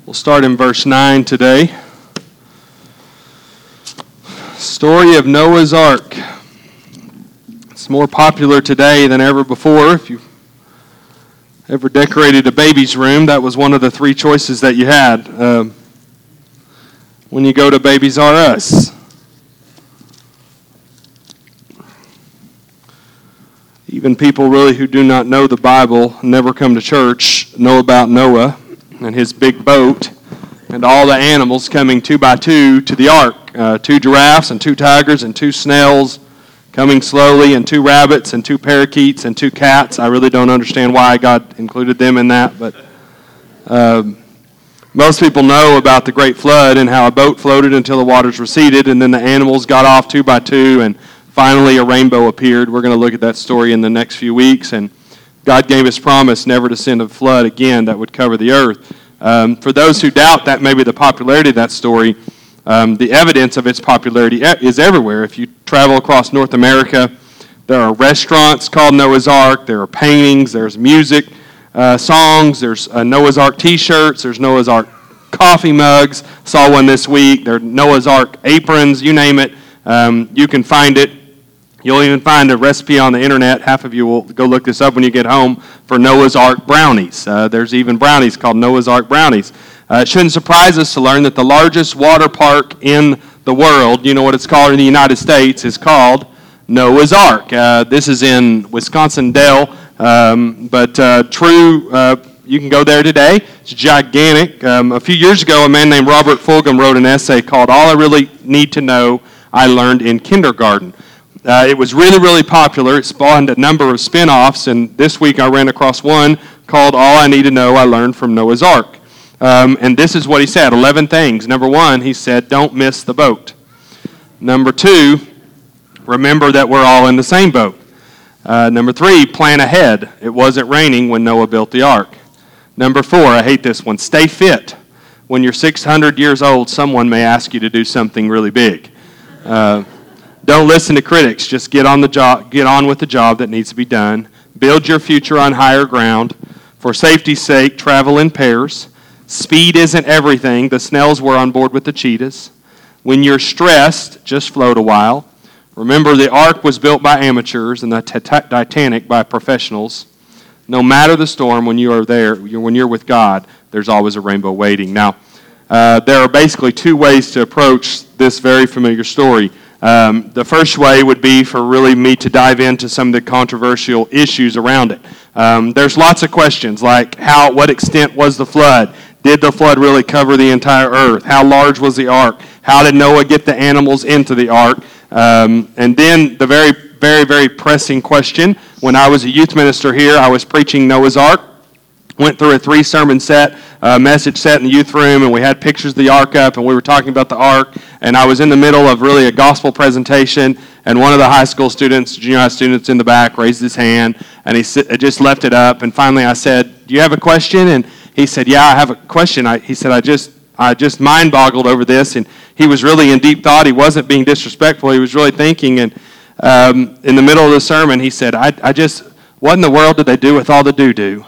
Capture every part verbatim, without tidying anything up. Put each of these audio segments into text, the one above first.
We'll start in verse nine today. Story of Noah's Ark. It's more popular today than ever before. If you ever decorated a baby's room, that was one of the three choices that you had uh, when you go to Babies R Us. Even people really who do not know the Bible, never come to church, know about Noah and his big boat and all the animals coming two by two to the ark. Uh, two giraffes and two tigers and two snails coming slowly, and two rabbits and two parakeets and two cats. I really don't understand why God included them in that, but um, most people know about the great flood and how a boat floated until the waters receded, and then the animals got off two by two, and finally a rainbow appeared. We're going to look at that story in the next few weeks, and God gave His promise never to send a flood again that would cover the earth. Um, for those who doubt that maybe the popularity of that story, Um, the evidence of its popularity is everywhere. If you travel across North America, there are restaurants called Noah's Ark, there are paintings, there's music, uh, songs, there's uh, Noah's Ark t-shirts, there's Noah's Ark coffee mugs. Saw one this week. There are Noah's Ark aprons, you name it. Um, you can find it. You'll even find a recipe on the internet. Half of you will go look this up when you get home for Noah's Ark brownies. Uh, there's even brownies called Noah's Ark brownies. Uh, it shouldn't surprise us to learn that the largest water park in the world, you know what it's called in the United States, is called Noah's Ark. Uh, this is in Wisconsin-Dells, um, but uh, true, uh, you can go there today. It's gigantic. Um, a few years ago, a man named Robert Fulghum wrote an essay called All I Really Need to Know I Learned in Kindergarten. Uh, it was really, really popular. It spawned a number of spin-offs, and this week I ran across one called All I Need to Know I Learned from Noah's Ark. Um, and this is what he said, eleven things. Number one, he said, don't miss the boat. Number two, remember that we're all in the same boat. Uh, number three, plan ahead. It wasn't raining when Noah built the ark. Number four, I hate this one, stay fit. When you're six hundred years old, someone may ask you to do something really big. Uh, don't listen to critics. Just get on the job, get on with the job that needs to be done. Build your future on higher ground. For safety's sake, travel in pairs. Speed isn't everything. The snails were on board with the cheetahs. When you're stressed, just float a while. Remember, the ark was built by amateurs and the Titanic by professionals. No matter the storm, when you are there, when you're with God, there's always a rainbow waiting. Now, uh, there are basically two ways to approach this very familiar story. Um, the first way would be for really me to dive into some of the controversial issues around it. Um, there's lots of questions like how, what extent was the flood? Did the flood really cover the entire earth? How large was the ark? How did Noah get the animals into the ark? Um, and then the very, very, very pressing question, when I was a youth minister here, I was preaching Noah's Ark. Went through a three-sermon set, uh, message set in the youth room, and we had pictures of the ark up, and we were talking about the ark, and I was in the middle of really a gospel presentation, and one of the high school students, junior high students in the back, raised his hand, and he just left it up, and finally I said, do you have a question? And he said, yeah, I have a question. I, he said, I just I just mind-boggled over this, and he was really in deep thought. He wasn't being disrespectful. He was really thinking, and um, in the middle of the sermon, he said, I, I just, what in the world did they do with all the doo-doo?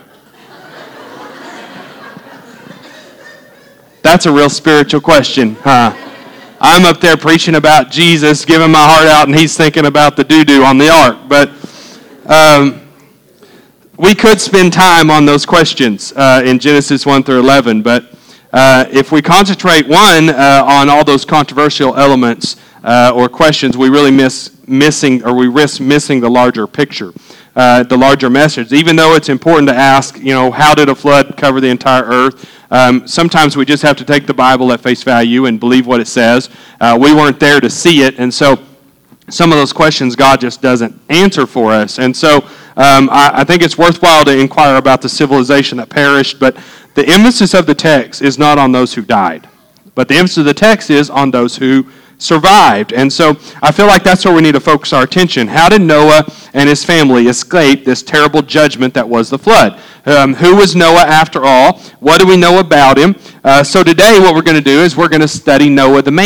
That's a real spiritual question, huh? I'm up there preaching about Jesus, giving my heart out, and he's thinking about the doo-doo on the ark. But um, we could spend time on those questions uh, in Genesis one through eleven, but uh, if we concentrate, one, uh, on all those controversial elements uh, or questions, we really miss missing, or we risk missing the larger picture, uh, the larger message. Even though it's important to ask, you know, how did a flood cover the entire earth? Um, sometimes we just have to take the Bible at face value and believe what it says. Uh, we weren't there to see it, and so some of those questions God just doesn't answer for us. And so um, I, I think it's worthwhile to inquire about the civilization that perished, but the emphasis of the text is not on those who died, but the emphasis of the text is on those who survived. And so I feel like that's where we need to focus our attention. How did Noah and his family escape this terrible judgment that was the flood? Um, who was Noah after all? What do we know about him? Uh, so today what we're going to do is we're going to study Noah the man.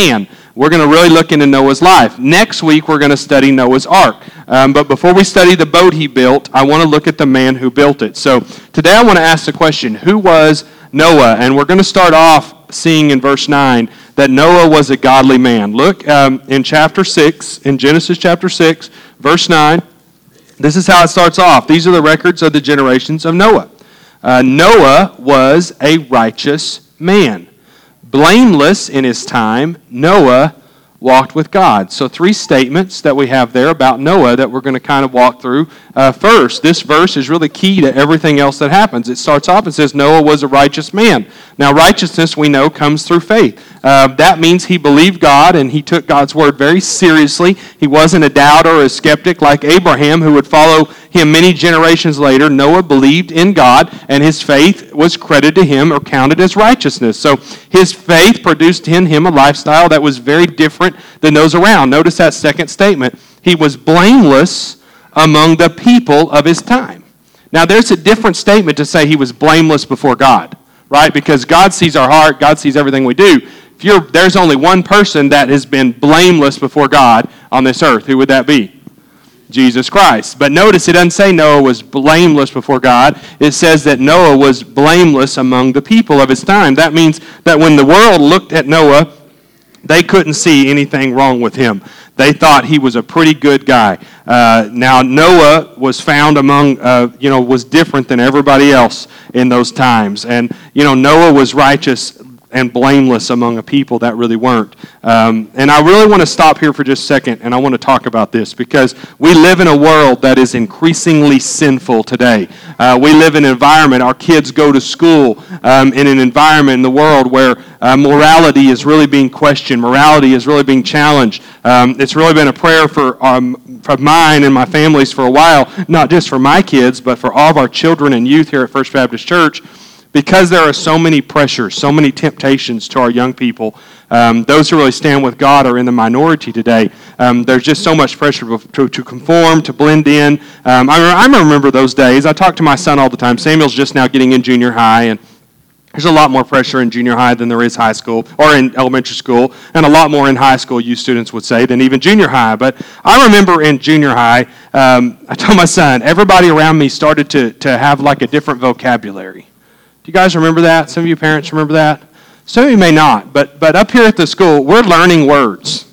we're going to really look into Noah's life. Next week, we're going to study Noah's Ark. Um, but before we study the boat he built, I want to look at the man who built it. So today I want to ask the question, who was Noah? And we're going to start off seeing in verse nine that Noah was a godly man. Look um, in chapter six, in Genesis chapter six, verse nine. This is how it starts off. These are the records of the generations of Noah. Uh, Noah was a righteous man. Blameless in his time, Noah walked with God. So three statements that we have there about Noah that we're going to kind of walk through. Uh, first, this verse is really key to everything else that happens. It starts off and says Noah was a righteous man. Now, righteousness, we know, comes through faith. Uh, that means he believed God and he took God's word very seriously. He wasn't a doubter or a skeptic like Abraham, who would follow him many generations later. Noah believed in God, and his faith was credited to him or counted as righteousness. So his faith produced in him a lifestyle that was very different than those around. Notice that second statement. He was blameless among the people of his time. Now, there's a different statement to say he was blameless before God, right? Because God sees our heart. God sees everything we do. If you're, there's only one person that has been blameless before God on this earth. Who would that be? Jesus Christ. But notice it doesn't say Noah was blameless before God. It says that Noah was blameless among the people of his time. That means that when the world looked at Noah, they couldn't see anything wrong with him. They thought he was a pretty good guy. Uh, now, Noah was found among, uh, you know, was different than everybody else in those times. And, you know, Noah was righteous and blameless among a people that really weren't. Um, and I really want to stop here for just a second, and I want to talk about this, because we live in a world that is increasingly sinful today. Uh, we live in an environment, our kids go to school um, in an environment in the world where uh, morality is really being questioned. Morality is really being challenged. Um, it's really been a prayer for, um, for mine and my families for a while, not just for my kids, but for all of our children and youth here at First Baptist Church. Because there are so many pressures, so many temptations to our young people, um, those who really stand with God are in the minority today. Um, there's just so much pressure to, to conform, to blend in. Um, I, I remember those days. I talk to my son all the time. Samuel's just now getting in junior high, and there's a lot more pressure in junior high than there is high school, or in elementary school, and a lot more in high school, you students would say, than even junior high. But I remember in junior high, um, I told my son, everybody around me started to, to have like a different vocabulary. Do you guys remember that? Some of you parents remember that? Some of you may not, but but up here at the school, we're learning words.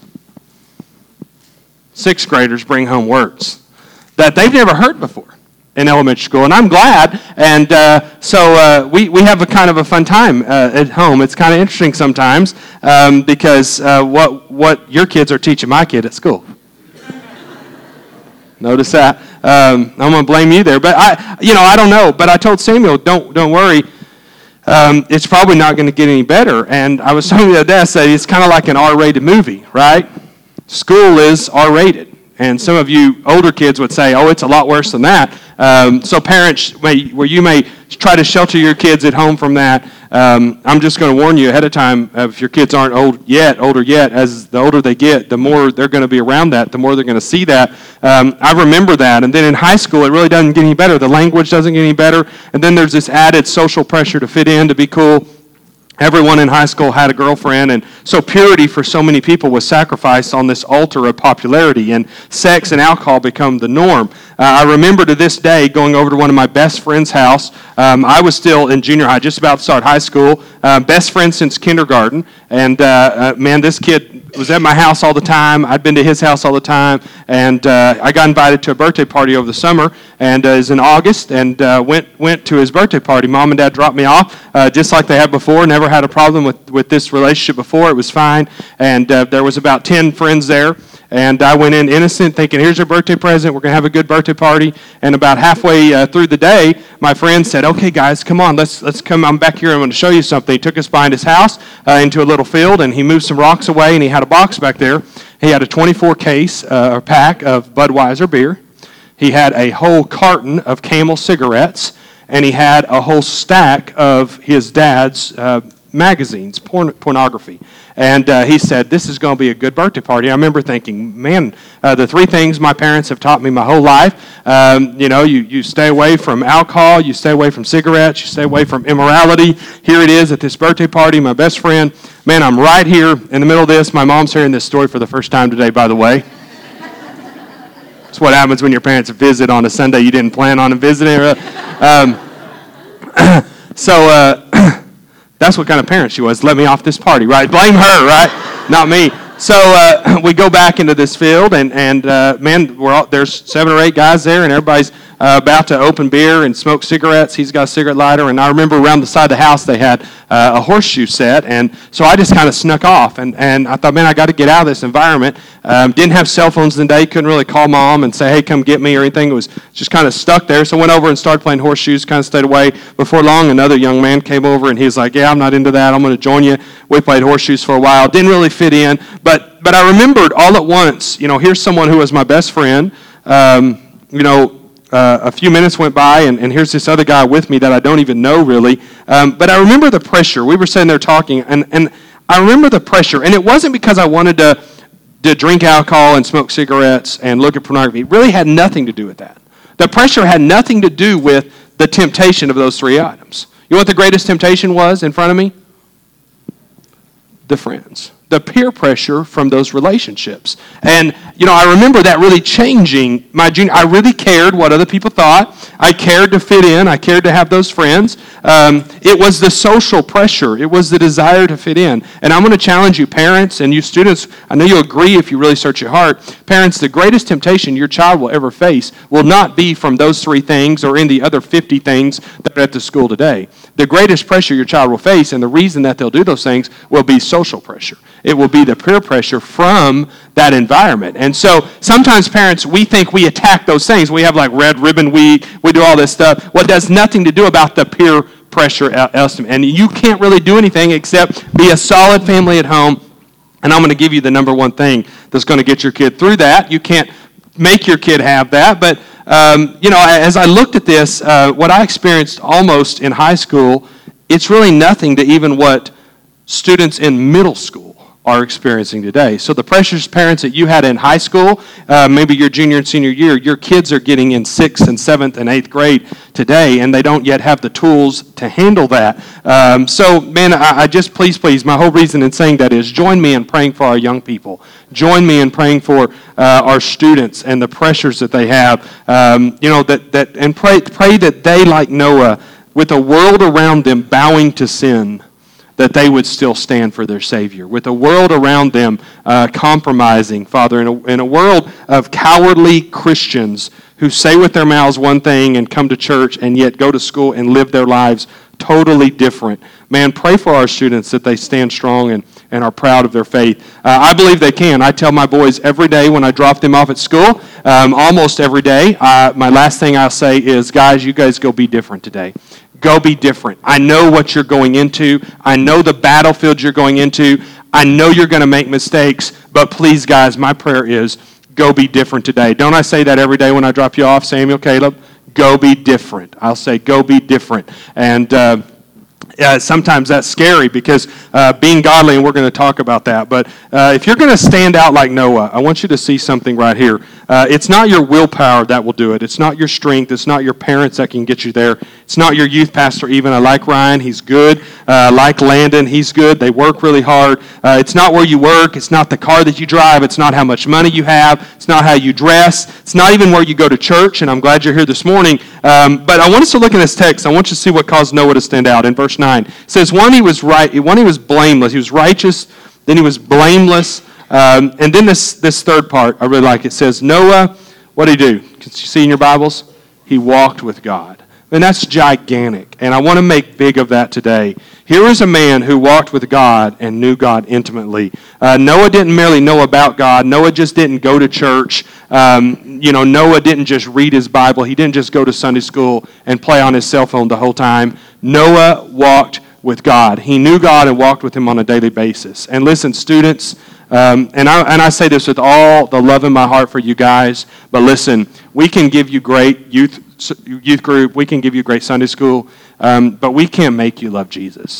Sixth graders bring home words that they've never heard before in elementary school, and I'm glad. And uh, so uh, we, we have a kind of a fun time uh, at home. It's kind of interesting sometimes um, because uh, what what your kids are teaching my kid at school. Notice that. Um, I'm going to blame you there, but I, you know, I don't know. But I told Samuel, don't don't worry. Um, it's probably not going to get any better. And I was telling the other day, I said it's kind of like an R-rated movie, right? School is R-rated. And some of you older kids would say, oh, it's a lot worse than that. Um, so parents, may, where you may try to shelter your kids at home from that, um, I'm just going to warn you ahead of time, uh, if your kids aren't old yet, older yet, as the older they get, the more they're going to be around that, the more they're going to see that. Um, I remember that. And then in high school, it really doesn't get any better. The language doesn't get any better. And then there's this added social pressure to fit in, to be cool. Everyone in high school had a girlfriend, and so purity for so many people was sacrificed on this altar of popularity, and sex and alcohol become the norm. Uh, I remember to this day going over to one of my best friend's house. Um, I was still in junior high, just about to start high school. Uh, best friend since kindergarten, and uh, uh, man, this kid was at my house all the time. I'd been to his house all the time, and uh, I got invited to a birthday party over the summer, and uh, it was in August, and uh, went went to his birthday party. Mom and Dad dropped me off, uh, just like they had before. Never had a problem with, with this relationship before. It was fine, and uh, there was about ten friends there, and I went in innocent, thinking, here's your birthday present. We're going to have a good birthday party. And about halfway uh, through the day, my friend said, okay, guys, come on, let's let's come. I'm back here. I'm going to show you something. He took us behind his house uh, into a little field, and he moved some rocks away, and he had a box back there. He had a twenty-four case uh, or pack of Budweiser beer. He had a whole carton of Camel cigarettes, and he had a whole stack of his dad's uh, magazines, porn, pornography. And uh, he said, this is going to be a good birthday party. I remember thinking, man, uh, the three things my parents have taught me my whole life, um, you know, you, you stay away from alcohol, you stay away from cigarettes, you stay away from immorality. Here it is at this birthday party, my best friend. Man, I'm right here in the middle of this. My mom's hearing this story for the first time today, by the way. It's what happens when your parents visit on a Sunday you didn't plan on visiting. Um, so, uh, that's what kind of parent she was. Let me off this party, right? Blame her, right? Not me. So uh, we go back into this field, and, and uh, man, we're all, there's seven or eight guys there, and everybody's uh, about to open beer and smoke cigarettes. He's got a cigarette lighter, and I remember around the side of the house they had uh, a horseshoe set, and so I just kind of snuck off, and, and I thought, man, I got to get out of this environment. Um, didn't have cell phones in the day, couldn't really call mom and say, hey, come get me or anything. It was just kind of stuck there, so I went over and started playing horseshoes, kind of stayed away. Before long, another young man came over, and he was like, yeah, I'm not into that. I'm going to join you. We played horseshoes for a while. Didn't really fit in, but but I remembered all at once, you know, here's someone who was my best friend. Um, you know, uh, a few minutes went by, and, and here's this other guy with me that I don't even know really. Um, but I remember the pressure. We were sitting there talking, and, and I remember the pressure. And it wasn't because I wanted to, to drink alcohol and smoke cigarettes and look at pornography. It really had nothing to do with that. The pressure had nothing to do with the temptation of those three items. You know what the greatest temptation was in front of me? The friends. The peer pressure from those relationships. And, you know, I remember that really changing my junior. I really cared what other people thought. I cared to fit in. I cared to have those friends. Um, it was the social pressure. It was the desire to fit in. And I'm going to challenge you, parents and you students. I know you'll agree if you really search your heart. Parents, the greatest temptation your child will ever face will not be from those three things or in the other fifty things that are at the school today. The greatest pressure your child will face, and the reason that they'll do those things, will be social pressure. It will be the peer pressure from that environment. And so sometimes parents, we think we attack those things. We have like Red Ribbon Week. We do all this stuff. What does nothing to do about the peer pressure estimate. And you can't really do anything except be a solid family at home. And I'm going to give you the number one thing that's going to get your kid through that. You can't make your kid have that. But, um, you know, as I looked at this, uh, what I experienced almost in high school, it's really nothing to even what students in middle school are experiencing today. So the pressures, parents, that you had in high school, uh, maybe your junior and senior year, your kids are getting in sixth and seventh and eighth grade today, and they don't yet have the tools to handle that. Um, so, man, I, I just, please, please, my whole reason in saying that is join me in praying for our young people. Join me in praying for uh, our students and the pressures that they have. Um, you know, that, that and pray, pray that they, like Noah, with a world around them bowing to sin, that they would still stand for their Savior. With a world around them uh, compromising, Father, in a, in a world of cowardly Christians who say with their mouths one thing and come to church and yet go to school and live their lives totally different. Man, pray for our students that they stand strong and, and are proud of their faith. Uh, I believe they can. I tell my boys every day when I drop them off at school, um, almost every day, uh, my last thing I'll say is, guys, you guys go be different today. Go be different. I know what you're going into. I know the battlefield you're going into. I know you're going to make mistakes, but please, guys, my prayer is go be different today. Don't I say that every day when I drop you off, Samuel, Caleb? Go be different. I'll say go be different. And uh, Uh, sometimes that's scary because uh, being godly, and we're going to talk about that, but uh, if you're going to stand out like Noah, I want you to see something right here. Uh, it's not your willpower that will do it. It's not your strength. It's not your parents that can get you there. It's not your youth pastor even. I like Ryan. He's good. Uh, I like Landon. He's good. They work really hard. Uh, it's not where you work. It's not the car that you drive. It's not how much money you have. It's not how you dress. It's not even where you go to church, and I'm glad you're here this morning. Um, but I want us to look in this text. I want you to see what caused Noah to stand out. In verse nine, it says, one, he was right. One, he was blameless. He was righteous. Then he was blameless. Um, and then this, this third part, I really like. It says, Noah, what did he do? Can you see in your Bibles? He walked with God. And that's gigantic. And I want to make big of that today. Here is a man who walked with God and knew God intimately. Uh, Noah didn't merely know about God. Noah just didn't go to church. Um, you know, Noah didn't just read his Bible. He didn't just go to Sunday school and play on his cell phone the whole time. Noah walked with God. He knew God and walked with him on a daily basis. And listen, students, um, and, I, and I say this with all the love in my heart for you guys, but listen, we can give you great youth youth group, we can give you great Sunday school, um, but we can't make you love Jesus.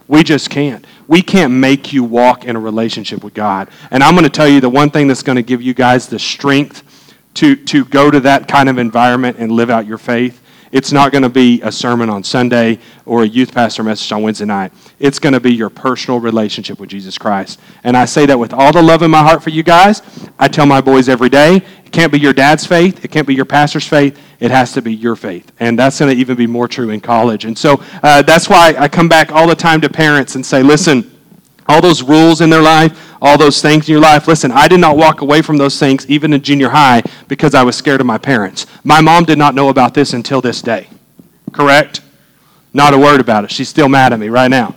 We just can't. We can't make you walk in a relationship with God. And I'm going to tell you the one thing that's going to give you guys the strength to, to go to that kind of environment and live out your faith. It's not going to be a sermon on Sunday or a youth pastor message on Wednesday night. It's going to be your personal relationship with Jesus Christ. And I say that with all the love in my heart for you guys. I tell my boys every day, it can't be your dad's faith. It can't be your pastor's faith. It has to be your faith. And that's going to even be more true in college. And so uh, that's why I come back all the time to parents and say, listen, all those rules in their life, all those things in your life. Listen, I did not walk away from those things even in junior high because I was scared of my parents. My mom did not know about this until this day. Correct? Not a word about it. She's still mad at me right now.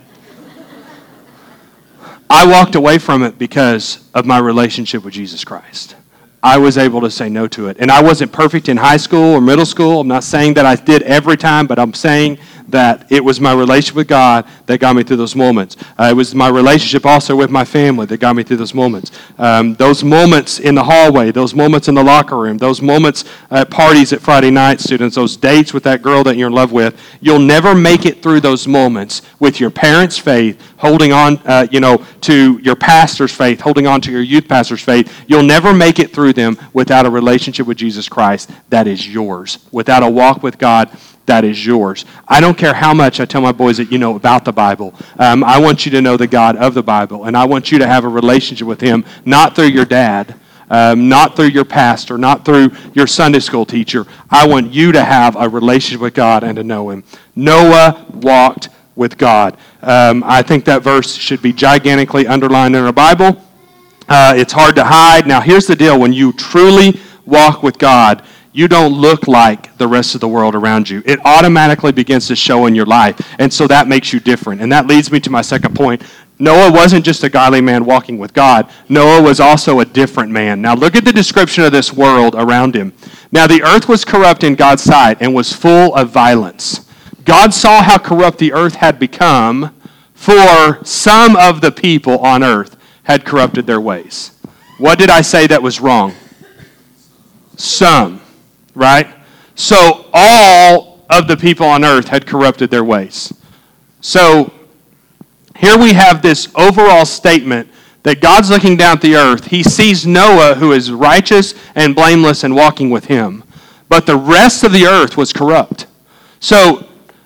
I walked away from it because of my relationship with Jesus Christ. I was able to say no to it. And I wasn't perfect in high school or middle school. I'm not saying that I did every time, but I'm saying that it was my relationship with God that got me through those moments. Uh, it was my relationship also with my family that got me through those moments. Um, those moments in the hallway, those moments in the locker room, those moments at parties at Friday night, students, those dates with that girl that you're in love with, you'll never make it through those moments with your parents' faith, holding on, uh, you know, to your pastor's faith, holding on to your youth pastor's faith. You'll never make it through them without a relationship with Jesus Christ that is yours, without a walk with God that is yours. I don't care how much I tell my boys that you know about the Bible. Um, I want you to know the God of the Bible, and I want you to have a relationship with Him, not through your dad, um, not through your pastor, not through your Sunday school teacher. I want you to have a relationship with God and to know Him. Noah walked with God. Um, I think that verse should be gigantically underlined in our Bible. Uh, it's hard to hide. Now, here's the deal. When you truly walk with God, you don't look like the rest of the world around you. It automatically begins to show in your life, and so that makes you different. And that leads me to my second point. Noah wasn't just a godly man walking with God. Noah was also a different man. Now, look at the description of this world around him. Now, the earth was corrupt in God's sight and was full of violence. God saw how corrupt the earth had become, for some of the people on earth had corrupted their ways. What did I say that was wrong? Some. Right? So all of the people on earth had corrupted their ways. So here we have this overall statement that God's looking down at the earth. He sees Noah, who is righteous and blameless and walking with Him. But the rest of the earth was corrupt. So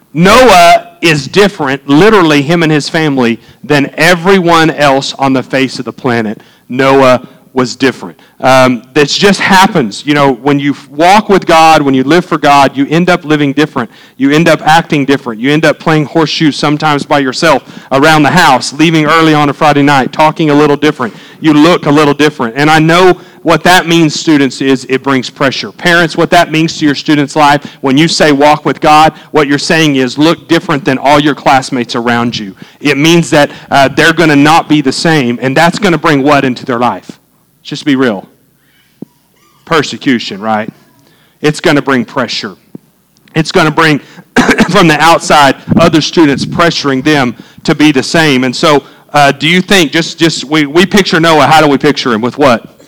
Noah is different, literally him and his family, than everyone else on the face of the planet. Noah was different. Um, this just happens. You know, when you walk with God, when you live for God, you end up living different. You end up acting different. You end up playing horseshoe sometimes by yourself around the house, leaving early on a Friday night, talking a little different. You look a little different. And I know what that means, students, is it brings pressure. Parents, what that means to your students' life, when you say walk with God, what you're saying is look different than all your classmates around you. It means that uh, they're going to not be the same, and that's going to bring what into their life? Just be real. Persecution, right? It's going to bring pressure. It's going to bring, from the outside, other students pressuring them to be the same. And so, uh, do you think, just, just we, we picture Noah, how do we picture him? With what?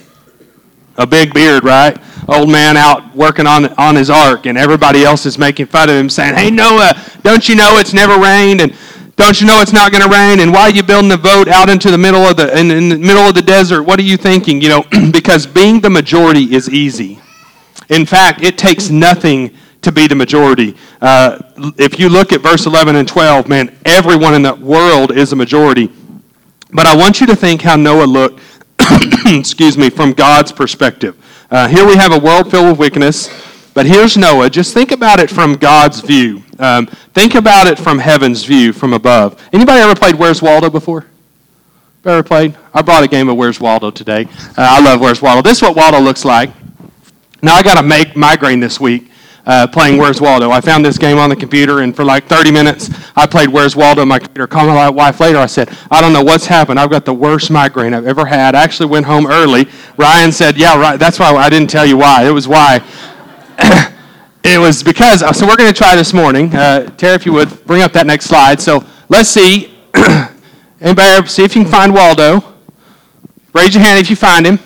A big beard, right? Old man out working on, on his ark, and everybody else is making fun of him, saying, hey, Noah, don't you know it's never rained? And don't you know it's not going to rain? And why are you building a boat out into the middle of the in, in the middle of the desert? What are you thinking? You know, because being the majority is easy. In fact, it takes nothing to be the majority. Uh, if you look at verse eleven and twelve, man, everyone in the world is a majority. But I want you to think how Noah looked, excuse me, from God's perspective. Uh, here we have a world filled with wickedness. But here's Noah. Just think about it from God's view. Um, think about it from heaven's view, from above. Anybody ever played Where's Waldo before? Ever played? I brought a game of Where's Waldo today. Uh, I love Where's Waldo. This is what Waldo looks like. Now I got a make migraine this week uh, playing Where's Waldo. I found this game on the computer, and for like thirty minutes, I played Where's Waldo on my computer. Called my wife later. I said, I don't know what's happened. I've got the worst migraine I've ever had. I actually went home early. Ryan said, yeah, right. That's why I didn't tell you why. It was why. It was because, so we're going to try this morning. Uh, Tara, if you would, bring up that next slide. So let's see. Anybody ever see if you can find Waldo? Raise your hand if you find him.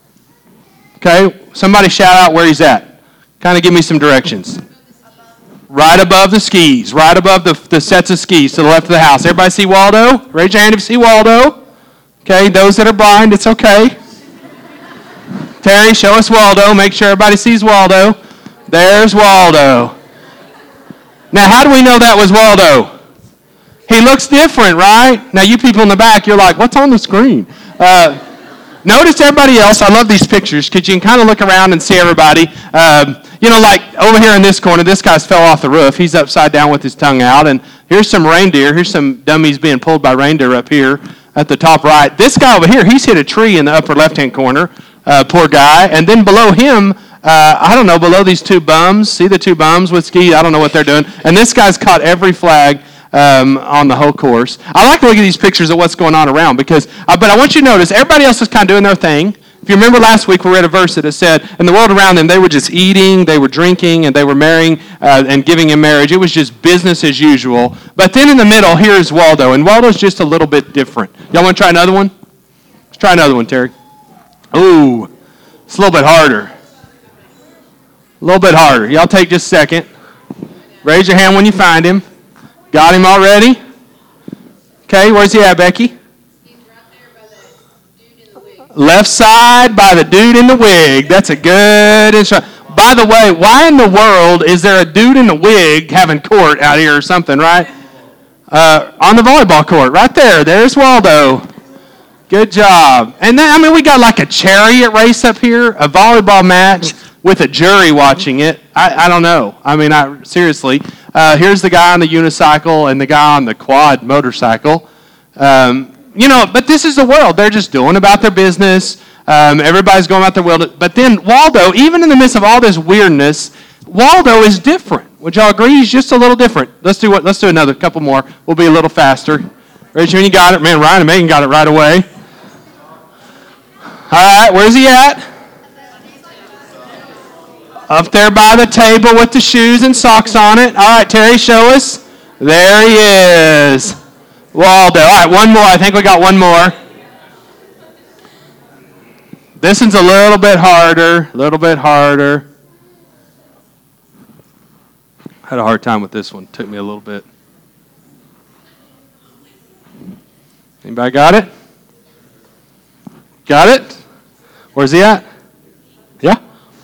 Okay, somebody shout out where he's at. Kind of give me some directions. Right above the skis, right above the, the sets of skis to the left of the house. Everybody see Waldo? Raise your hand if you see Waldo. Okay, those that are blind, it's okay. Terry, show us Waldo. Make sure everybody sees Waldo. There's Waldo. Now, how do we know that was Waldo? He looks different, right? Now, you people in the back, you're like, what's on the screen? Uh, notice everybody else. I love these pictures because you can kind of look around and see everybody. Um, you know, like over here in this corner, this guy's fell off the roof. He's upside down with his tongue out. And here's some reindeer. Here's some dummies being pulled by reindeer up here at the top right. This guy over here, he's hit a tree in the upper left-hand corner. Uh, poor guy. And then below him, uh, I don't know, below these two bums, see the two bums with ski? I don't know what they're doing. And this guy's caught every flag um, on the whole course. I like to look at these pictures of what's going on around because, uh, but I want you to notice, everybody else is kind of doing their thing. If you remember last week, we read a verse that said, in the world around them, they were just eating, they were drinking, and they were marrying uh, and giving in marriage. It was just business as usual. But then in the middle, here's Waldo, and Waldo's just a little bit different. Y'all want to try another one? Let's try another one, Terry. Ooh, it's a little bit harder. A little bit harder. Y'all take just a second. Raise your hand when you find him. Got him already? Okay, where's he at, Becky? Left side by the dude in the wig. That's a good instruction. By the way, why in the world is there a dude in the wig having court out here or something, right? Uh, on the volleyball court, right there. There's Waldo. Good job. And then, I mean, we got like a chariot race up here, a volleyball match with a jury watching it. I, I don't know. I mean, I seriously. Uh, here's the guy on the unicycle and the guy on the quad motorcycle. Um, You know, but this is the world. They're just doing about their business. Um, everybody's going about their world. But then Waldo, even in the midst of all this weirdness, Waldo is different. Would y'all agree? He's just a little different. Let's do what? Let's do another couple more. We'll be a little faster. Raise your hand. You got it, man. Ryan and Megan got it right away. All right, where's he at? Up there by the table with the shoes and socks on it. All right, Terry, show us. There he is. Waldo. All right, one more. I think we got one more. This one's a little bit harder. A little bit harder. Had a hard time with this one. Took me a little bit. Anybody got it? Got it? Where's he at? Yeah?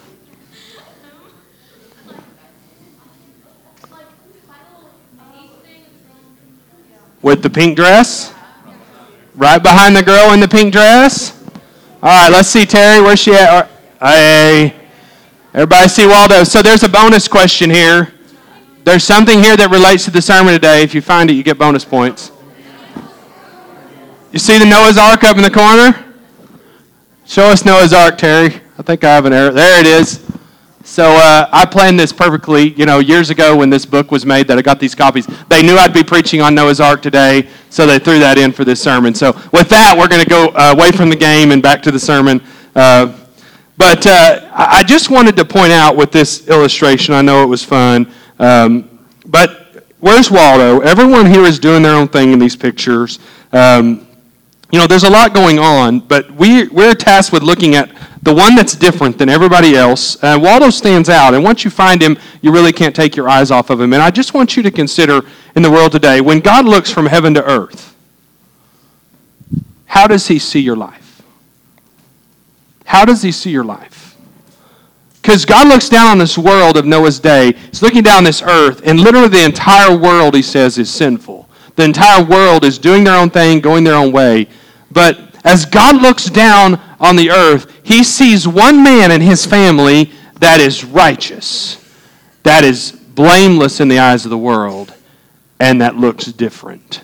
With the pink dress? Right behind the girl in the pink dress? All right, let's see Terry. Where's she at? Hey. Everybody see Waldo. So there's a bonus question here. There's something here that relates to the sermon today. If you find it, you get bonus points. You see the Noah's Ark up in the corner? Show us Noah's Ark, Terry. I think I have an error. There it is. So uh, I planned this perfectly, you know, years ago when this book was made that I got these copies. They knew I'd be preaching on Noah's Ark today, so they threw that in for this sermon. So with that, we're going to go uh, away from the game and back to the sermon. Uh, but uh, I just wanted to point out with this illustration, I know it was fun, um, but where's Waldo? Everyone here is doing their own thing in these pictures. Um, you know, there's a lot going on, but we, we're tasked with looking at the one that's different than everybody else. Uh, Waldo stands out, and once you find him, you really can't take your eyes off of him. And I just want you to consider in the world today, when God looks from heaven to earth, how does he see your life? How does he see your life? Because God looks down on this world of Noah's day. He's looking down this earth, and literally the entire world, he says, is sinful. The entire world is doing their own thing, going their own way. But as God looks down on the earth, he sees one man and his family that is righteous, that is blameless in the eyes of the world, and that looks different.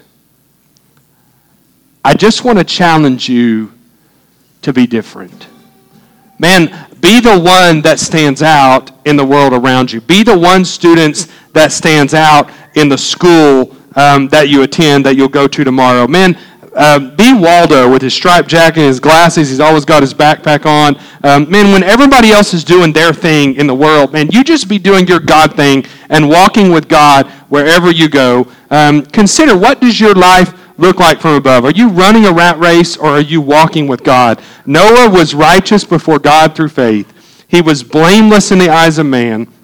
I just want to challenge you to be different. Man, be the one that stands out in the world around you. Be the one, students, that stands out in the school um, that you attend, that you'll go to tomorrow. Man, Uh, be Waldo with his striped jacket and his glasses. He's always got his backpack on. Um, man, when everybody else is doing their thing in the world, man, you just be doing your God thing and walking with God wherever you go. Um, consider, what does your life look like from above? Are you running a rat race, or are you walking with God? Noah was righteous before God through faith. He was blameless in the eyes of man.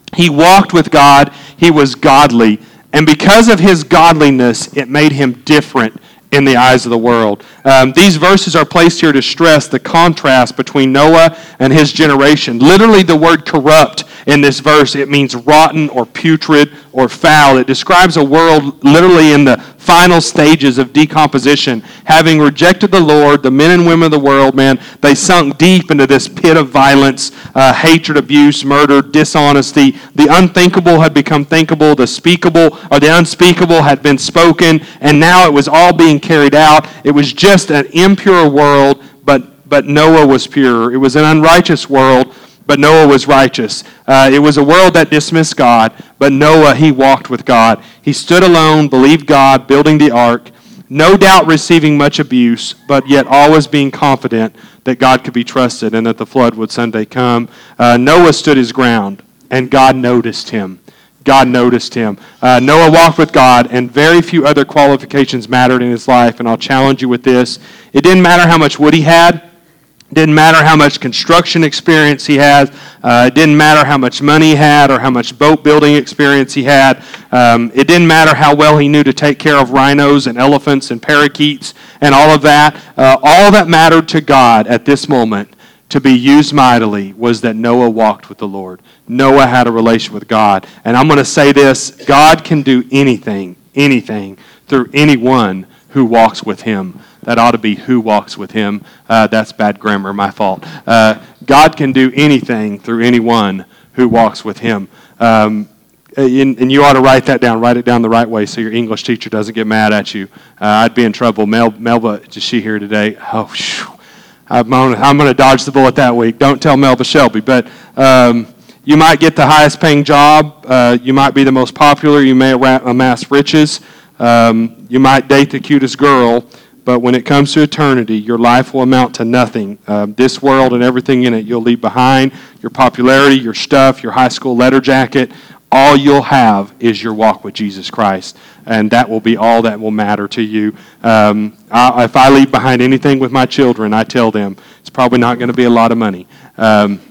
He walked with God. He was godly. And because of his godliness, it made him different in the eyes of the world. Um, these verses are placed here to stress the contrast between Noah and his generation. Literally, the word corrupt in this verse, it means rotten or putrid or foul. It describes a world literally in the final stages of decomposition. Having rejected the Lord, the men and women of the world, man, they sunk deep into this pit of violence, uh, hatred, abuse, murder, dishonesty. The unthinkable had become thinkable. The speakable or the unspeakable had been spoken, and now it was all being carried out. It was just an impure world, but, but Noah was pure. It was an unrighteous world, but Noah was righteous. Uh, it was a world that dismissed God, but Noah, he walked with God. He stood alone, believed God, building the ark, no doubt receiving much abuse, but yet always being confident that God could be trusted and that the flood would someday come. Uh, Noah stood his ground, and God noticed him. God noticed him. Uh, Noah walked with God, and very few other qualifications mattered in his life, and I'll challenge you with this. It didn't matter how much wood he had. Didn't matter how much construction experience he had. Uh, it didn't matter how much money he had or how much boat building experience he had. Um, it didn't matter how well he knew to take care of rhinos and elephants and parakeets and all of that. Uh, all that mattered to God at this moment to be used mightily was that Noah walked with the Lord. Noah had a relation with God. And I'm going to say this, God can do anything, anything through anyone who walks with him. That ought to be who walks with him. Uh, that's bad grammar, my fault. Uh, God can do anything through anyone who walks with him. Um, and, and you ought to write that down. Write it down the right way so your English teacher doesn't get mad at you. Uh, I'd be in trouble. Mel, Melba, is she here today? Oh, phew. I'm going to dodge the bullet that week. Don't tell Melba Shelby. But um, you might get the highest paying job. Uh, you might be the most popular. You may amass riches. Um, you might date the cutest girl. But when it comes to eternity, your life will amount to nothing. Uh, this world and everything in it you'll leave behind. Your popularity, your stuff, your high school letter jacket, all you'll have is your walk with Jesus Christ. And that will be all that will matter to you. Um, I, if I leave behind anything with my children, I tell them it's probably not going to be a lot of money. Um,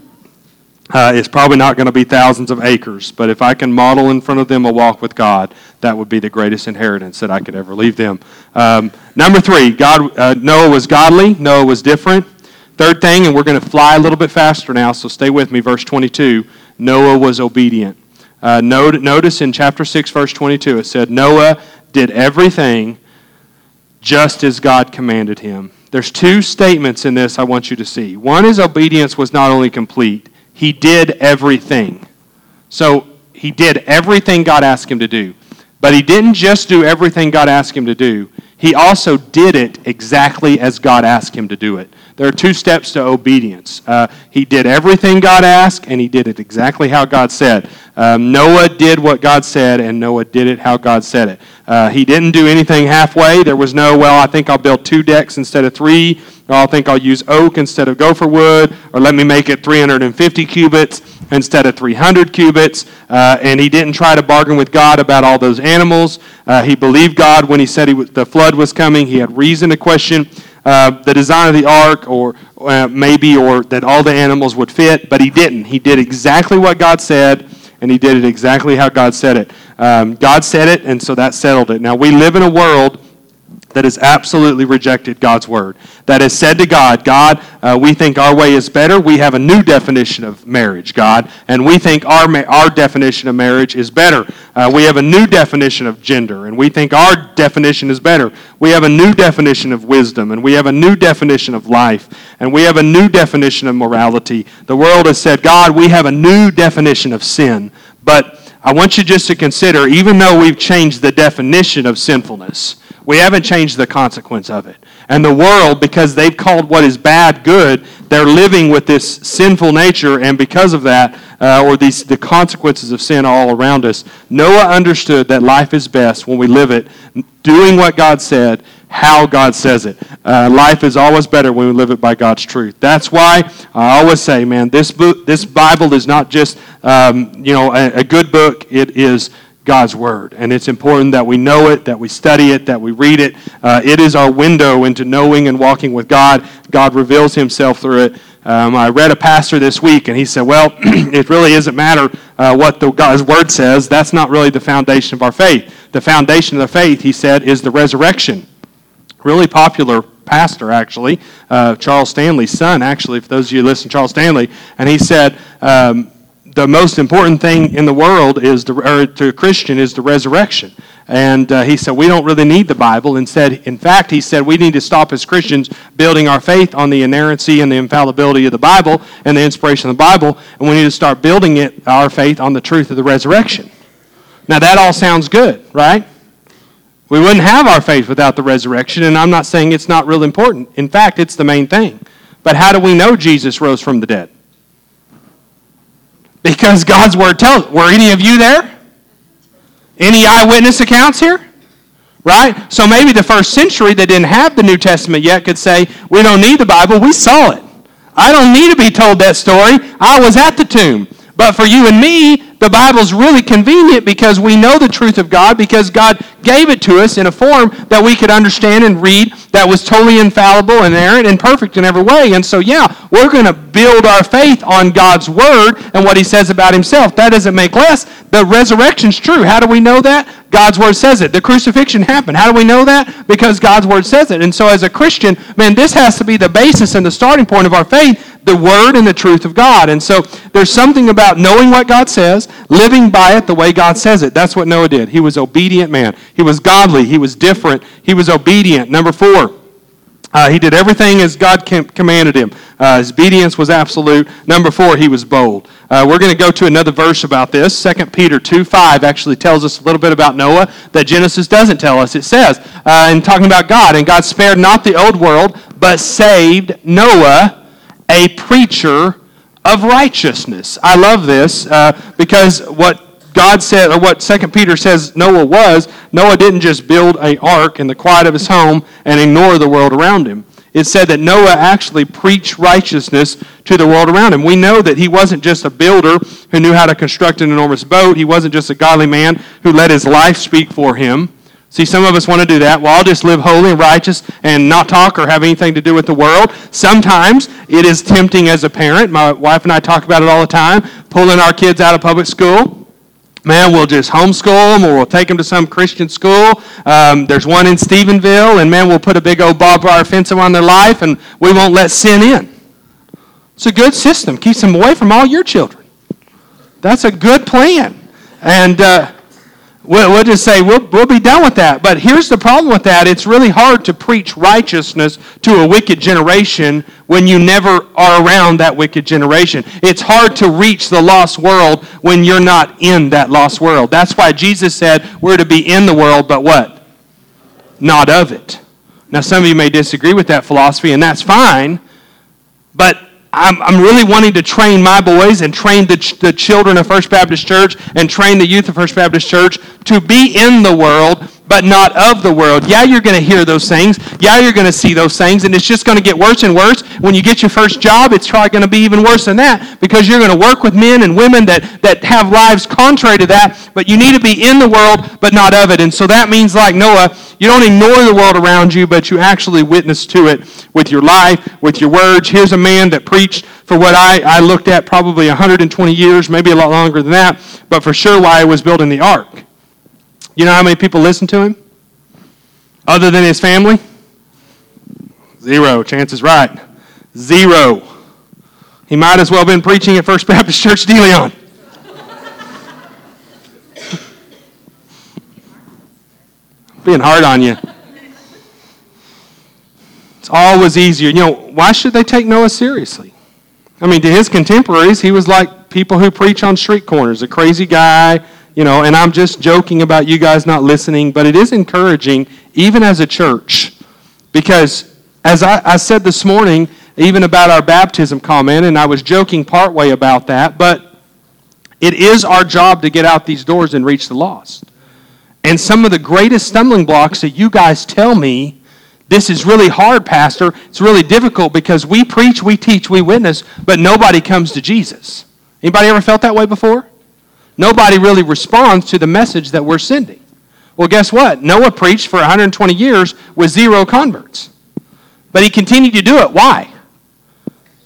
Uh, it's probably not going to be thousands of acres, but if I can model in front of them a walk with God, that would be the greatest inheritance that I could ever leave them. Um, number three, God, uh, Noah was godly. Noah was different. Third thing, and we're going to fly a little bit faster now, so stay with me, verse twenty-two, Noah was obedient. Uh, note, notice in chapter six, verse twenty-two, it said, Noah did everything just as God commanded him. There's two statements in this I want you to see. One is obedience was not only complete, he did everything. So he did everything God asked him to do. But he didn't just do everything God asked him to do. He also did it exactly as God asked him to do it. There are two steps to obedience. Uh, he did everything God asked, and he did it exactly how God said. Um, Noah did what God said, and Noah did it how God said it. Uh, he didn't do anything halfway. There was no, well, I think I'll build two decks instead of three, or I think I'll use oak instead of gopher wood, or let me make it three hundred fifty cubits instead of three hundred cubits. Uh, and he didn't try to bargain with God about all those animals. Uh, he believed God when he said he was, the flood was coming. He had reason to question uh, the design of the ark, or uh, maybe, or that all the animals would fit, but he didn't. He did exactly what God said, and he did it exactly how God said it. Um, God said it, and so that settled it. Now, we live in a world that has absolutely rejected God's word, that has said to God, God, uh, we think our way is better. We have a new definition of marriage, God, and we think our ma- our definition of marriage is better. Uh, we have a new definition of gender, and we think our definition is better. We have a new definition of wisdom, and we have a new definition of life, and we have a new definition of morality. The world has said, God, we have a new definition of sin, but I want you just to consider, even though we've changed the definition of sinfulness, we haven't changed the consequence of it. And the world, because they've called what is bad good, they're living with this sinful nature, and because of that, uh, or these the consequences of sin all around us, Noah understood that life is best when we live it, doing what God said, how God says it. Uh, life is always better when we live it by God's truth. That's why I always say, man, this book, this Bible is not just um, you know a, a good book. It is God's word, and it's important that we know it, that we study it, that we read it. Uh, it is our window into knowing and walking with God. God reveals himself through it. um, I read a pastor this week, and he said, well, it really doesn't matter uh, what the, God's Word says. That's not really the foundation of our faith. The foundation of the faith, he said, is the resurrection. Really popular pastor, actually, uh, Charles Stanley's son, actually, for those of you who listen to Charles Stanley, and he said, um, the most important thing in the world is, the, or to a Christian, is the resurrection. And uh, he said, we don't really need the Bible. Instead, in fact, he said, we need to stop as Christians building our faith on the inerrancy and the infallibility of the Bible and the inspiration of the Bible, and we need to start building it, our faith, on the truth of the resurrection. Now, that all sounds good, right? We wouldn't have our faith without the resurrection, and I'm not saying it's not real important. In fact, it's the main thing. But how do we know Jesus rose from the dead? Because God's Word tells us. Were any of you there? Any eyewitness accounts here? Right? So maybe the first century that didn't have the New Testament yet could say, we don't need the Bible, we saw it. I don't need to be told that story. I was at the tomb. But for you and me, the Bible's really convenient because we know the truth of God, because God gave it to us in a form that we could understand and read that was totally infallible and inerrant and perfect in every way. And so, yeah, we're going to build our faith on God's Word and what He says about Himself. That doesn't make less. The resurrection's true. How do we know that? God's Word says it. The crucifixion happened. How do we know that? Because God's Word says it. And so as a Christian, man, this has to be the basis and the starting point of our faith, the Word and the truth of God. And so there's something about knowing what God says, living by it the way God says it. That's what Noah did. He was an obedient man. He was godly. He was different. He was obedient. Number four, uh, he did everything as God commanded him. Uh, his obedience was absolute. Number four, he was bold. Uh, we're going to go to another verse about this. Second Peter two five actually tells us a little bit about Noah that Genesis doesn't tell us. It says, uh, in talking about God, and God spared not the old world, but saved Noah, a preacher of righteousness. I love this uh, because what God said, or what Second Peter says Noah was, Noah didn't just build an ark in the quiet of his home and ignore the world around him. It said that Noah actually preached righteousness to the world around him. We know that he wasn't just a builder who knew how to construct an enormous boat. He wasn't just a godly man who let his life speak for him. See, some of us want to do that. Well, I'll just live holy and righteous and not talk or have anything to do with the world. Sometimes it is tempting as a parent. My wife and I talk about it all the time, pulling our kids out of public school. Man, we'll just homeschool them or we'll take them to some Christian school. Um, there's one in Stephenville, and man, we'll put a big old barbed wire fence around their life and we won't let sin in. It's a good system. Keeps them away from all your children. That's a good plan. And uh, we'll, we'll just say, we'll, we'll be done with that. But here's the problem with that. It's really hard to preach righteousness to a wicked generation when you never are around that wicked generation. It's hard to reach the lost world when you're not in that lost world. That's why Jesus said we're to be in the world, but what? Not of it. Now, some of you may disagree with that philosophy, and that's fine, but I'm, I'm really wanting to train my boys and train the, ch- the children of First Baptist Church and train the youth of First Baptist Church to be in the world, but not of the world. Yeah, you're going to hear those things. Yeah, you're going to see those things, and it's just going to get worse and worse. When you get your first job, it's probably going to be even worse than that because you're going to work with men and women that, that have lives contrary to that, but you need to be in the world, but not of it. And so that means, like Noah, you don't ignore the world around you, but you actually witness to it with your life, with your words. Here's a man that preached for what I, I looked at probably one hundred twenty years, maybe a lot longer than that, but for sure while he was building the ark. You know how many people listened to him? Other than his family? Zero. Chances right. Zero. He might as well have been preaching at First Baptist Church De Leon. Being hard on you. It's always easier. You know, why should they take Noah seriously? I mean, to his contemporaries, he was like people who preach on street corners, a crazy guy. You know, and I'm just joking about you guys not listening, but it is encouraging, even as a church, because as I, I said this morning, even about our baptism comment, and I was joking partway about that, but it is our job to get out these doors and reach the lost. And some of the greatest stumbling blocks that you guys tell me, this is really hard, Pastor, it's really difficult because we preach, we teach, we witness, but nobody comes to Jesus. Anybody ever felt that way before? Nobody really responds to the message that we're sending. Well, guess what? Noah preached for one hundred twenty years with zero converts. But he continued to do it. Why?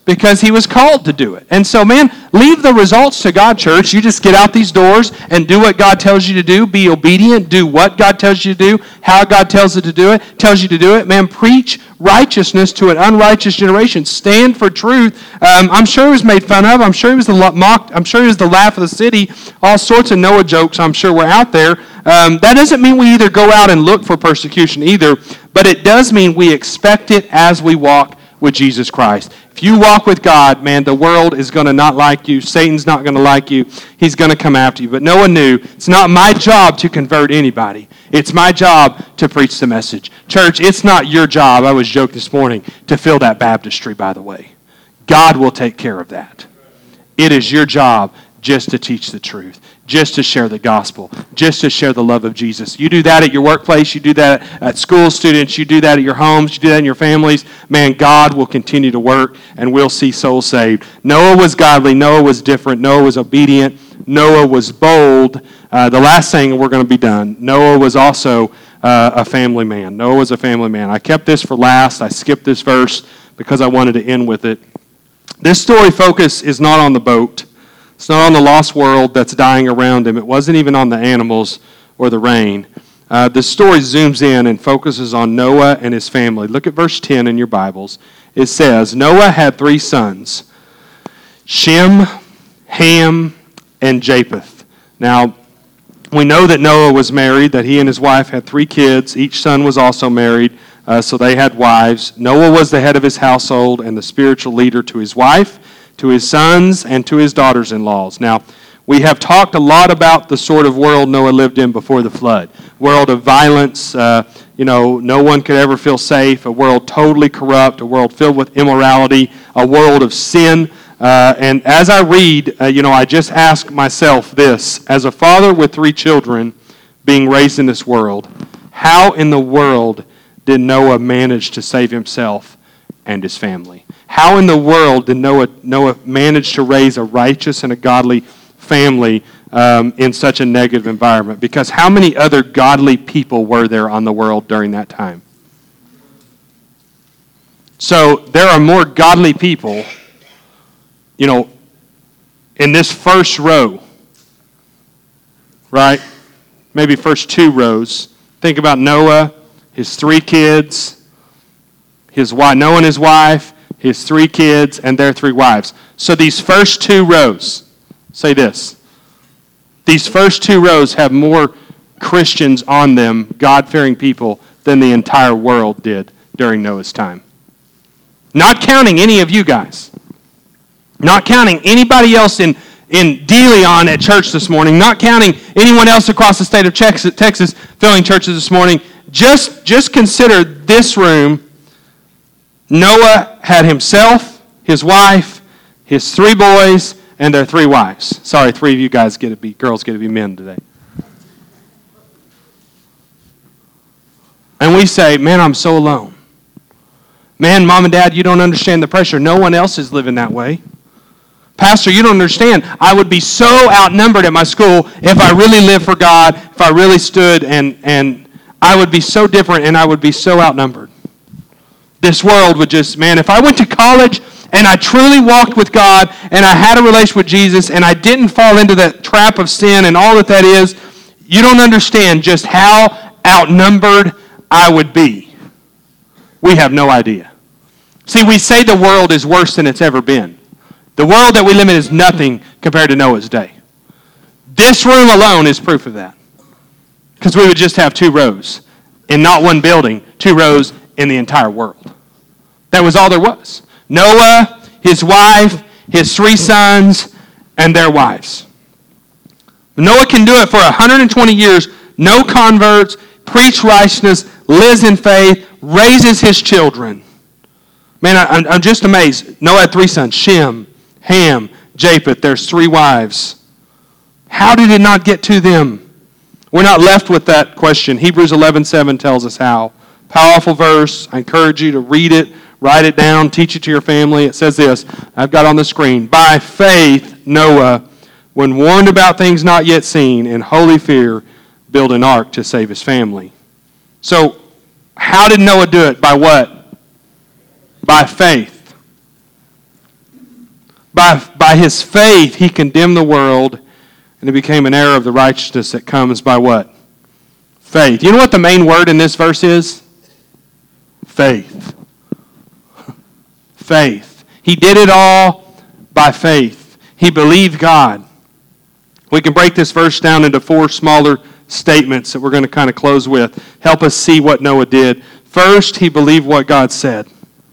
because he was called to do it. And so, man, leave the results to God, church. You just get out these doors and do what God tells you to do. Be obedient. Do what God tells you to do, how God tells it to do it, tells you to do it. Man, preach righteousness to an unrighteous generation. Stand for truth. Um, I'm sure he was made fun of. I'm sure he was the mocked. I'm sure he was the laugh of the city. All sorts of Noah jokes, I'm sure, were out there. Um, that doesn't mean we either go out and look for persecution either, but it does mean we expect it as we walk with Jesus Christ. If you walk with God, man, the world is going to not like you. Satan's not going to like you. He's going to come after you. But Noah knew it's not my job to convert anybody. It's my job to preach the message. Church, it's not your job, I was joking this morning, to fill that baptistry, by the way. God will take care of that. It is your job just to teach the truth, just to share the gospel, just to share the love of Jesus. You do that at your workplace, you do that at school, students, you do that at your homes, you do that in your families. Man, God will continue to work, and we'll see souls saved. Noah was godly. Noah was different. Noah was obedient. Noah was bold. Uh, the last thing, we're going to be done. Noah was also uh, a family man. Noah was a family man. I kept this for last. I skipped this verse because I wanted to end with it. This story focus is not on the boat. It's not on the lost world that's dying around him. It wasn't even on the animals or the rain. Uh, the story zooms in and focuses on Noah and his family. Look at verse ten in your Bibles. It says, Noah had three sons, Shem, Ham, and Japheth. Now, we know that Noah was married, that he and his wife had three kids. Each son was also married, uh, so they had wives. Noah was the head of his household and the spiritual leader to his wife, to his sons, and to his daughters-in-laws. Now, we have talked a lot about the sort of world Noah lived in before the flood. World of violence, uh, you know, no one could ever feel safe, a world totally corrupt, a world filled with immorality, a world of sin. Uh, and as I read, uh, you know, I just ask myself this, as a father with three children being raised in this world, how in the world did Noah manage to save himself and his family? How in the world did Noah, Noah manage to raise a righteous and a godly family um, in such a negative environment? Because how many other godly people were there on the world during that time? So there are more godly people, you know, in this first row, right? Maybe first two rows. Think about Noah, his three kids, his wife, Noah and his wife, his three kids, and their three wives. So these first two rows, say this, these first two rows have more Christians on them, God-fearing people, than the entire world did during Noah's time. Not counting any of you guys. Not counting anybody else in, in DeLeon at church this morning. Not counting anyone else across the state of Texas filling churches this morning. Just, just consider this room. Noah had himself, his wife, his three boys, and their three wives. Sorry, three of you guys get to be, girls get to be men today. And we say, man, I'm so alone. Man, mom and dad, you don't understand the pressure. No one else is living that way. Pastor, you don't understand. I would be so outnumbered at my school if I really lived for God, if I really stood, and, and I would be so different and I would be so outnumbered. This world would just, man, if I went to college and I truly walked with God and I had a relationship with Jesus and I didn't fall into that trap of sin and all that that is, you don't understand just how outnumbered I would be. We have no idea. See, we say the world is worse than it's ever been. The world that we live in is nothing compared to Noah's day. This room alone is proof of that. Because we would just have two rows. In not one building, two rows in the entire world. That was all there was. Noah, his wife, his three sons, and their wives. Noah can do it for one hundred twenty years, no converts, preach righteousness, lives in faith, raises his children. Man, I, I'm just amazed. Noah had three sons, Shem, Ham, Japheth. There's three wives. How did it not get to them? We're not left with that question. Hebrews eleven seven tells us how. Powerful verse. I encourage you to read it, write it down, teach it to your family. It says this. I've got on the screen. By faith, Noah, when warned about things not yet seen, in holy fear, built an ark to save his family. So, how did Noah do it? By what? By faith. By, by his faith, he condemned the world, and he became an heir of the righteousness that comes by what? Faith. You know what the main word in this verse is? Faith. Faith. He did it all by faith. He believed God. We can break this verse down into four smaller statements that we're going to kind of close with. Help us see what Noah did. First, he believed what God said.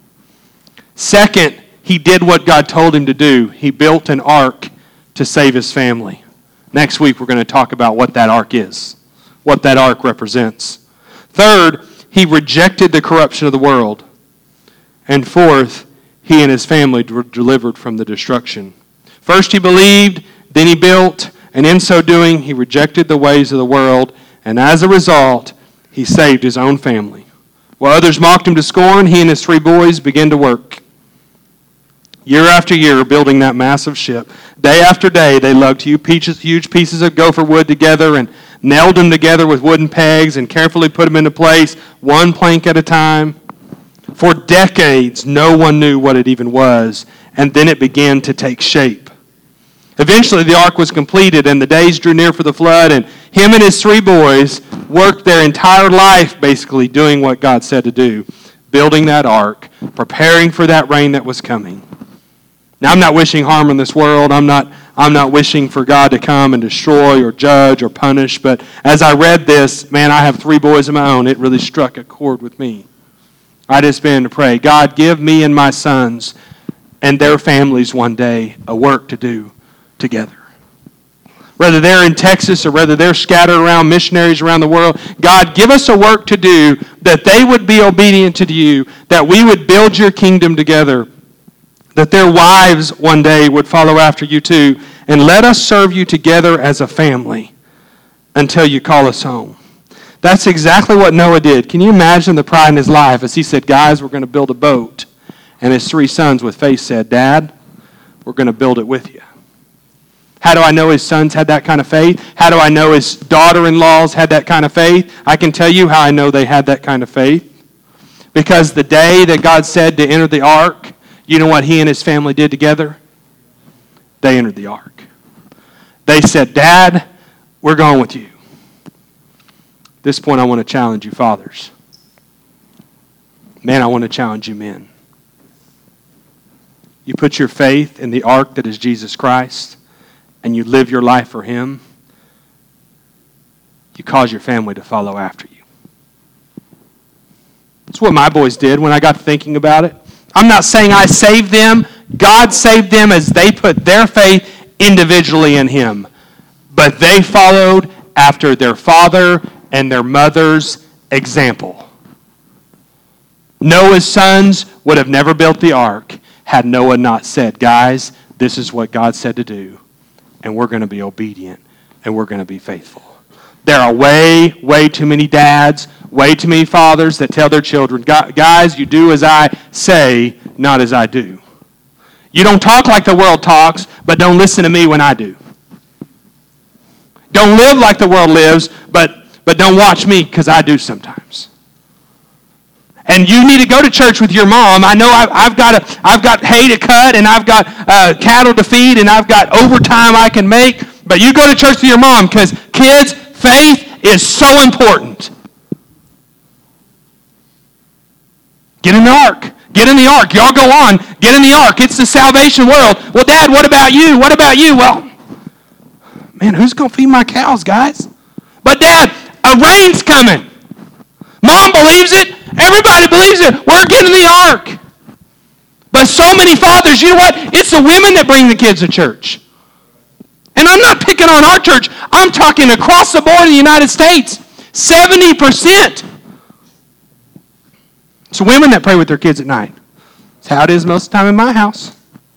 Second, he did what God told him to do. He built an ark to save his family. Next week, we're going to talk about what that ark is, what that ark represents. Third, he rejected the corruption of the world. And fourth, he and his family were delivered from the destruction. First, he believed, then he built, and in so doing, he rejected the ways of the world, and as a result, he saved his own family. While others mocked him to scorn, he and his three boys began to work. Year after year, building that massive ship. Day after day, they lugged huge pieces of gopher wood together and nailed them together with wooden pegs and carefully put them into place, one plank at a time. For decades, no one knew what it even was, and then it began to take shape. Eventually, the ark was completed, and the days drew near for the flood, and him and his three boys worked their entire life basically doing what God said to do, building that ark, preparing for that rain that was coming. Now, I'm not wishing harm on this world. I'm not, I'm not wishing for God to come and destroy or judge or punish. But as I read this, man, I have three boys of my own. It really struck a chord with me. I just began to pray, God, give me and my sons and their families one day a work to do together. Whether they're in Texas or whether they're scattered around, missionaries around the world, God, give us a work to do that they would be obedient to you, that we would build your kingdom together, that their wives one day would follow after you too, and let us serve you together as a family until you call us home. That's exactly what Noah did. Can you imagine the pride in his life as he said, guys, we're going to build a boat. And his three sons with faith said, Dad, we're going to build it with you. How do I know his sons had that kind of faith? How do I know his daughter-in-laws had that kind of faith? I can tell you how I know they had that kind of faith. Because the day that God said to enter the ark, you know what he and his family did together? They entered the ark. They said, Dad, we're going with you. At this point, I want to challenge you fathers. Man, I want to challenge you men. You put your faith in the ark that is Jesus Christ, and you live your life for him, you cause your family to follow after you. That's what my boys did when I got thinking about it. I'm not saying I saved them. God saved them as they put their faith individually in him. But they followed after their father and their mother's example. Noah's sons would have never built the ark had Noah not said, guys, this is what God said to do, and we're going to be obedient, and we're going to be faithful. There are way, way too many dads, way too many fathers that tell their children, guys, you do as I say, not as I do. You don't talk like the world talks, but don't listen to me when I do. Don't live like the world lives, but, but don't watch me because I do sometimes. And you need to go to church with your mom. I know I've, I've got a, I've got hay to cut, and I've got uh, cattle to feed, and I've got overtime I can make. But you go to church with your mom because, kids, faith is so important. Get in the ark. Get in the ark. Y'all go on. Get in the ark. It's the salvation world. Well, Dad, what about you? What about you? Well, man, who's going to feed my cows, guys? But, Dad, a rain's coming. Mom believes it. Everybody believes it. We're getting the ark. But so many fathers, you know what? It's the women that bring the kids to church. And I'm not picking on our church. I'm talking across the board in the United States. seventy percent. It's women that pray with their kids at night. It's how it is most of the time in my house.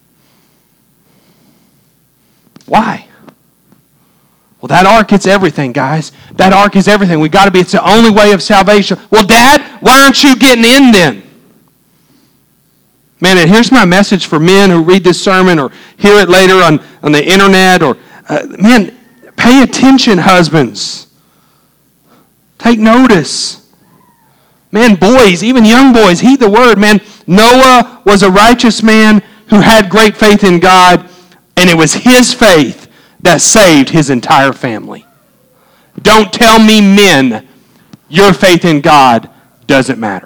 Why? Well, that ark, it's everything, guys. That ark is everything. We got to be, it's the only way of salvation. Well, Dad, why aren't you getting in then? Man, and here's my message for men who read this sermon or hear it later on, on the internet. Or uh, man, pay attention, husbands. Take notice. Man, boys, even young boys, heed the word. Man, Noah was a righteous man who had great faith in God, and it was his faith that saved his entire family. Don't tell me, men, your faith in God doesn't matter.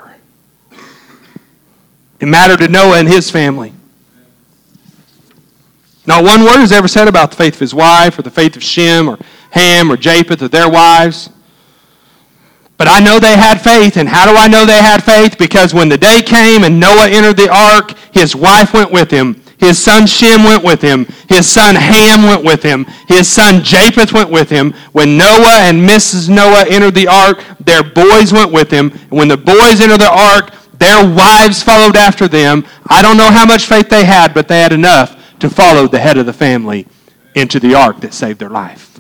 It mattered to Noah and his family. Not one word is ever said about the faith of his wife or the faith of Shem or Ham or Japheth or their wives. But I know they had faith. And how do I know they had faith? Because when the day came and Noah entered the ark, his wife went with him. His son Shem went with him. His son Ham went with him. His son Japheth went with him. When Noah and Missus Noah entered the ark, their boys went with him. And when the boys entered the ark, their wives followed after them. I don't know how much faith they had, but they had enough to follow the head of the family into the ark that saved their life.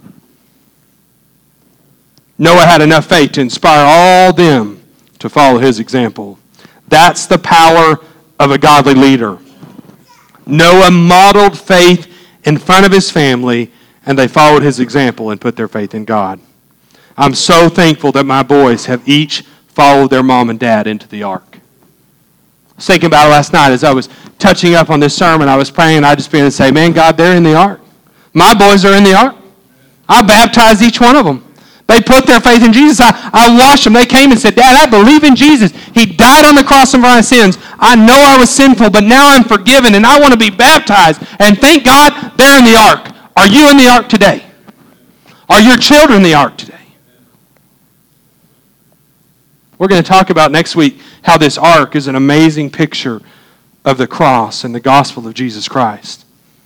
Noah had enough faith to inspire all them to follow his example. That's the power of a godly leader. Noah modeled faith in front of his family, and they followed his example and put their faith in God. I'm so thankful that my boys have each followed their mom and dad into the ark. I was thinking about it last night as I was touching up on this sermon. I was praying, and I just began to say, man, God, they're in the ark. My boys are in the ark. I baptized each one of them. They put their faith in Jesus. I, I washed them. They came and said, Dad, I believe in Jesus. He died on the cross for my sins. I know I was sinful, but now I'm forgiven, and I want to be baptized. And thank God they're in the ark. Are you in the ark today? Are your children in the ark today? We're going to talk about next week how this ark is an amazing picture of the cross and the gospel of Jesus Christ.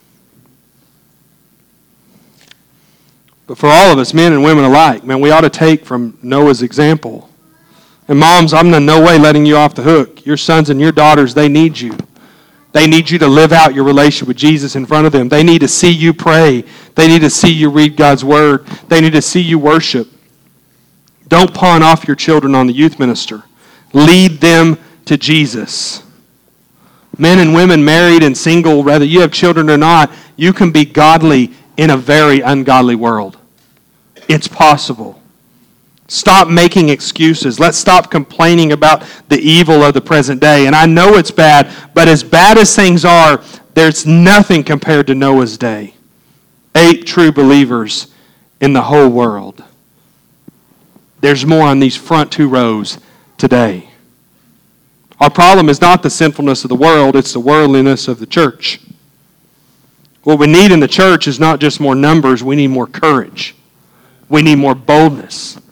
But for all of us, men and women alike, man, we ought to take from Noah's example. And moms, I'm in no way letting you off the hook. Your sons and your daughters, they need you. They need you to live out your relationship with Jesus in front of them. They need to see you pray. They need to see you read God's word. They need to see you worship. Don't pawn off your children on the youth minister. Lead them to Jesus. Men and women, married and single, whether you have children or not, you can be godly in a very ungodly world. It's possible. Stop making excuses. Let's stop complaining about the evil of the present day. And I know it's bad, but as bad as things are, there's nothing compared to Noah's day. Eight true believers in the whole world. There's more on these front two rows today. Our problem is not the sinfulness of the world, it's the worldliness of the church. What we need in the church is not just more numbers, we need more courage. We need more boldness.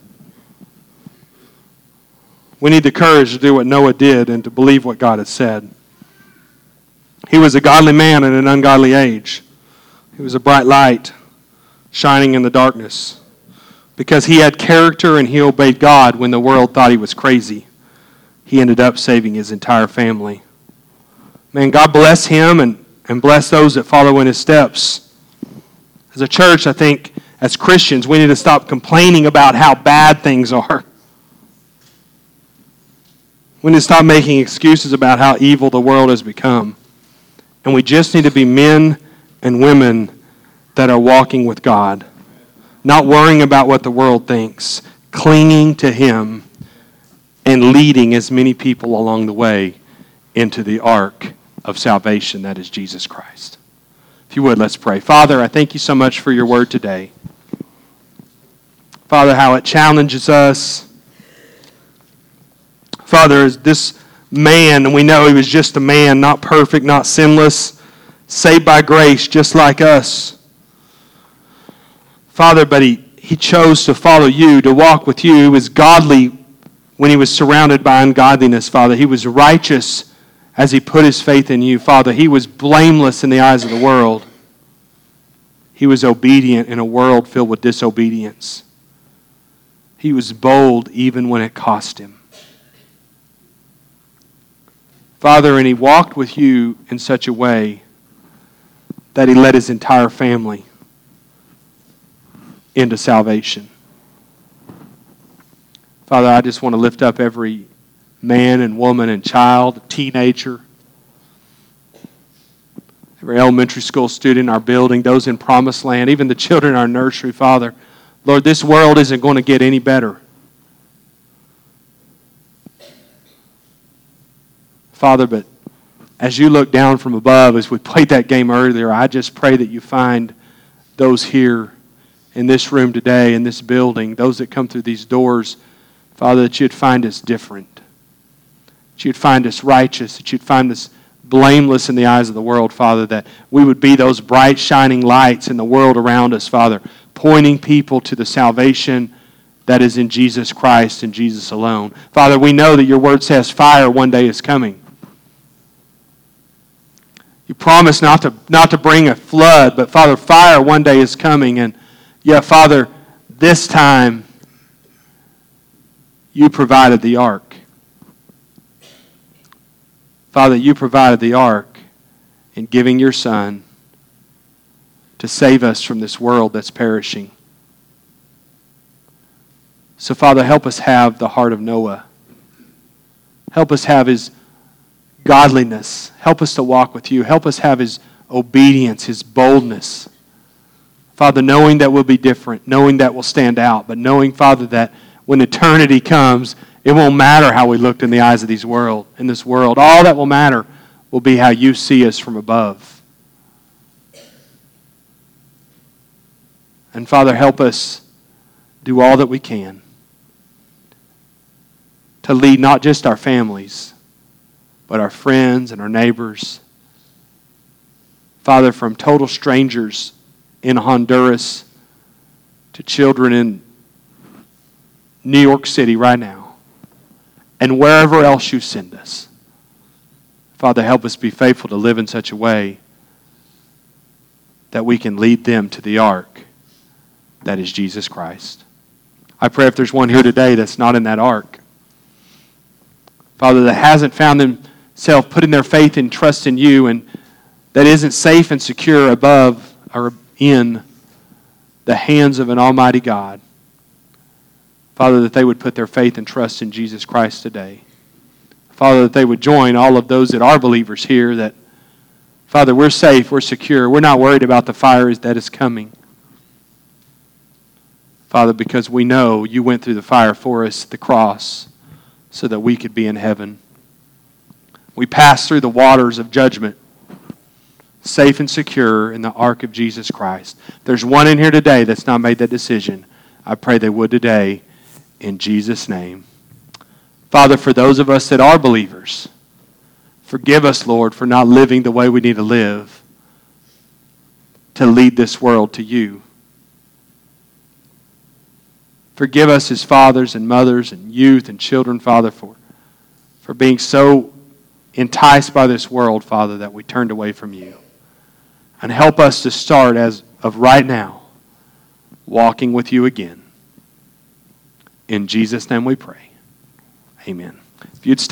We need the courage to do what Noah did and to believe what God has said. He was a godly man in an ungodly age. He was a bright light shining in the darkness. Because he had character and he obeyed God when the world thought he was crazy. He ended up saving his entire family. Man, God bless him and, and bless those that follow in his steps. As a church, I think, as Christians, we need to stop complaining about how bad things are. We need to stop making excuses about how evil the world has become. And we just need to be men and women that are walking with God. Not worrying about what the world thinks, clinging to him, and leading as many people along the way into the ark of salvation that is Jesus Christ. If you would, let's pray. Father, I thank you so much for your word today. Father, how it challenges us. Father, as this man, and we know he was just a man, not perfect, not sinless, saved by grace just like us. Father, but he, he chose to follow you, to walk with you. He was godly when he was surrounded by ungodliness, Father. He was righteous as he put his faith in you, Father. He was blameless in the eyes of the world. He was obedient in a world filled with disobedience. He was bold even when it cost him. Father, and he walked with you in such a way that he led his entire family into salvation. Father, I just want to lift up every man and woman and child, teenager, every elementary school student in our building, those in Promised Land, even the children in our nursery, Father. Lord, this world isn't going to get any better. Father, but as you look down from above, as we played that game earlier, I just pray that you find those here in this room today, in this building, those that come through these doors, Father, that you'd find us different. That you'd find us righteous, that you'd find us blameless in the eyes of the world, Father, that we would be those bright, shining lights in the world around us, Father, pointing people to the salvation that is in Jesus Christ and Jesus alone. Father, we know that your word says fire one day is coming. You promise not to, not to bring a flood, but Father, fire one day is coming. And yet, Father, this time, you provided the ark. Father, you provided the ark in giving your Son to save us from this world that's perishing. So, Father, help us have the heart of Noah. Help us have his godliness. Help us to walk with you. Help us have his obedience, his boldness. Father, knowing that we'll be different, knowing that we'll stand out, but knowing, Father, that when eternity comes, it won't matter how we looked in the eyes of these world, in this world. All that will matter will be how you see us from above. And Father, help us do all that we can to lead not just our families, but our friends and our neighbors. Father, from total strangers in Honduras to children in New York City right now, and wherever else you send us. Father, help us be faithful to live in such a way that we can lead them to the ark that is Jesus Christ. I pray if there's one here today that's not in that ark, Father, that hasn't found themselves putting their faith and trust in you, and that isn't safe and secure above or in the hands of an almighty God, Father, that they would put their faith and trust in Jesus Christ today. Father, that they would join all of those that are believers here, that, Father, we're safe, we're secure, we're not worried about the fire that is coming. Father, because we know you went through the fire for us at the cross so that we could be in heaven. We passed through the waters of judgment, safe and secure in the ark of Jesus Christ. There's one in here today that's not made that decision. I pray they would today in Jesus' name. Father, for those of us that are believers, forgive us, Lord, for not living the way we need to live to lead this world to you. Forgive us as fathers and mothers and youth and children, Father, for, for being so enticed by this world, Father, that we turned away from you. And help us to start as of right now, walking with you again. In Jesus' name we pray. Amen. If you'd stand